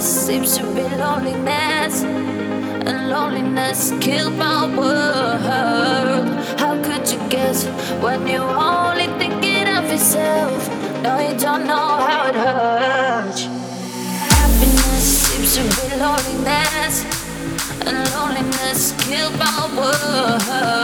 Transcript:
seems to be loneliness, and loneliness killed my world. How could you guess when you're only thinking of yourself? No, you don't know how it hurts. Happiness seems to be loneliness, and loneliness killed my world.